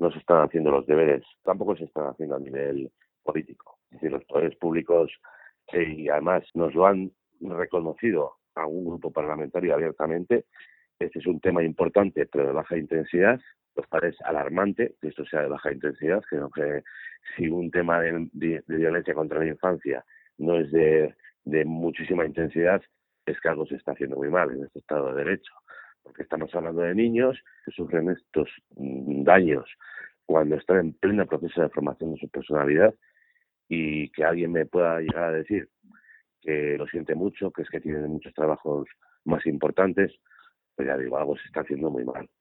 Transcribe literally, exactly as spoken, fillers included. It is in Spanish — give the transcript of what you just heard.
no se están haciendo los deberes, tampoco se están haciendo a nivel político. Es decir, los poderes públicos, eh, y además nos lo han reconocido a un grupo parlamentario abiertamente. Este es un tema importante, pero de baja intensidad. Pues parece alarmante que esto sea de baja intensidad, que, no, que si un tema de, de, de violencia contra la infancia no es de, de muchísima intensidad, es que algo se está haciendo muy mal en este Estado de Derecho. Porque estamos hablando de niños que sufren estos daños cuando están en pleno proceso de formación de su personalidad, y que alguien me pueda llegar a decir que lo siente mucho, que es que tienen muchos trabajos más importantes, pues ya digo, algo se está haciendo muy mal.